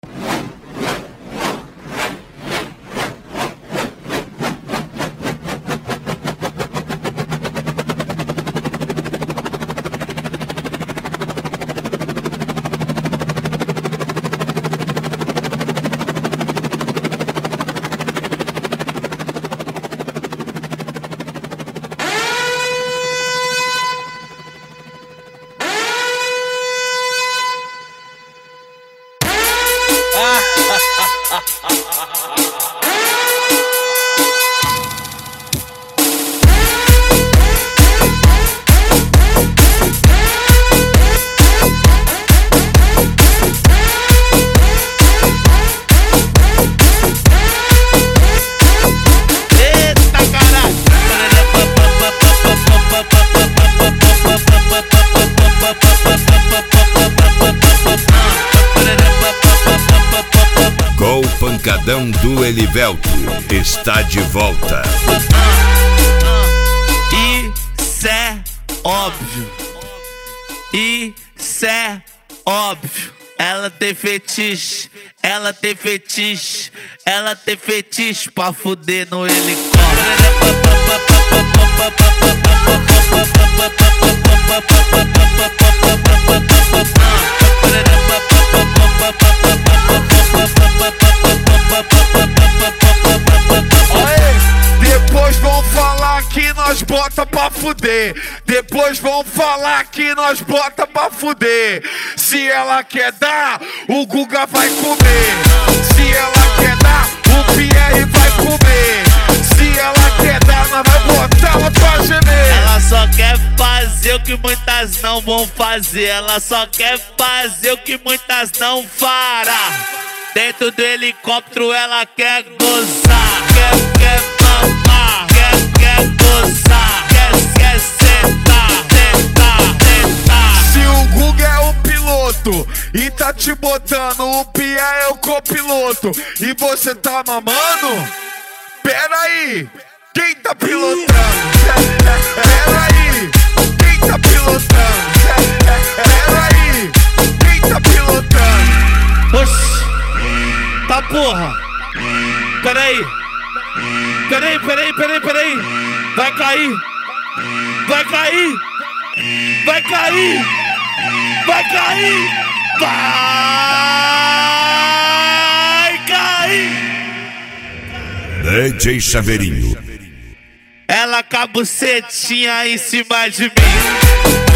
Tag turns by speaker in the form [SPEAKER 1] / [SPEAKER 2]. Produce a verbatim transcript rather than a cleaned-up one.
[SPEAKER 1] O pancadão do Elivelto está de volta.
[SPEAKER 2] Isso é óbvio. Isso é óbvio. Ela tem fetiche, ela tem fetiche, ela tem fetiche pra fuder no helicóptero.
[SPEAKER 3] Depois vão falar que nós bota pra fuder. Depois vão falar que nós bota pra fuder. Se ela quer dar, o Guga vai comer. Se ela quer dar, o Pierre vai comer. Se ela quer dar, nós vai botar ela pra gemer.
[SPEAKER 2] Ela só quer fazer o que muitas não vão fazer. Ela só quer fazer o que muitas não fará. Dentro do helicóptero ela quer gozar, quer, quer mamar, quer, quer gozar, quer, quer sentar, sentar, sentar.
[SPEAKER 3] Se o Guga é o piloto e tá te botando, o Pia é o copiloto e você tá mamando? Pera aí, quem tá pilotando? Pera aí, quem tá pilotando? Pera aí, quem tá pilotando?
[SPEAKER 2] Oxi, tá porra. Pera aí. Pera aí, pera aí, pera aí, pera aí. Vai cair. Vai cair. Vai cair. Vai cair. Vai cair.
[SPEAKER 1] D J Chaveirinho.
[SPEAKER 2] Ela com a bucetinha em cima de mim.